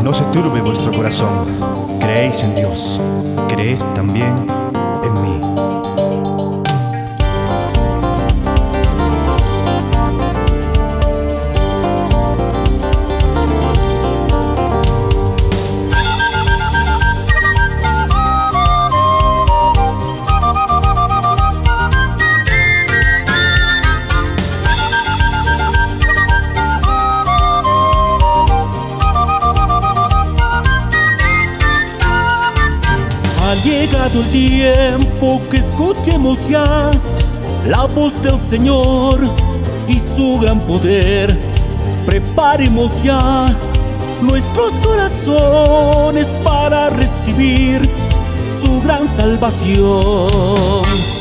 No se turbe vuestro corazón. Creéis en Dios, creed también en mí. Ha llegado el tiempo que escuchemos ya la voz del Señor y su gran poder. Preparemos ya nuestros corazones para recibir su gran salvación.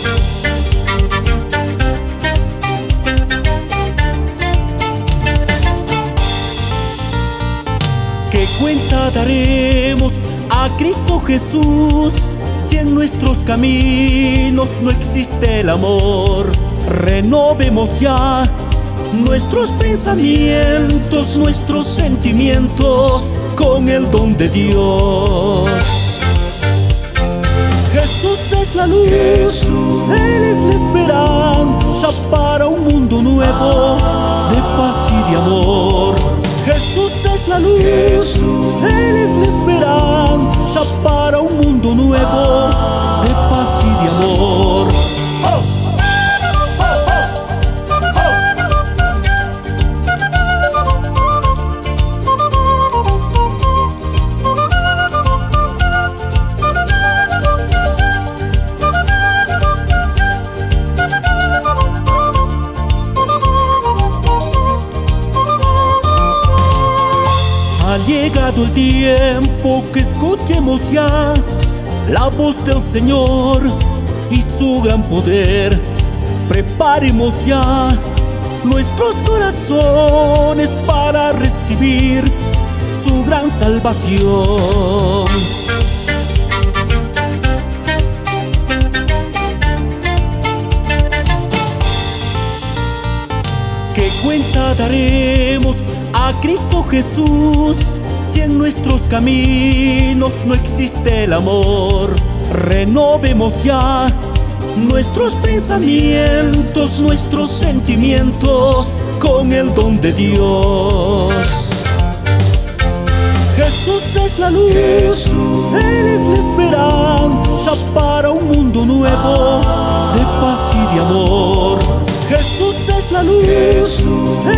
¿Qué cuenta daremos a Cristo Jesús si en nuestros caminos no existe el amor? Renovemos ya nuestros pensamientos, nuestros sentimientos con el don de Dios. Jesús es la luz, Él es la esperanza para un mundo nuevo de paz y de amor. Jesús es la luz, Él es la esperanza para un mundo nuevo de paz y de amor. Ha llegado el tiempo que escuchemos ya la voz del Señor y su gran poder. Preparemos ya nuestros corazones para recibir su gran salvación. ¿Qué cuenta daremos a Cristo Jesús si en nuestros caminos no existe el amor? Renovemos ya nuestros pensamientos, nuestros sentimientos con el don de Dios. Jesús es la luz, Él es la esperanza para un mundo nuevo de paz y de amor. Jesús es la luz,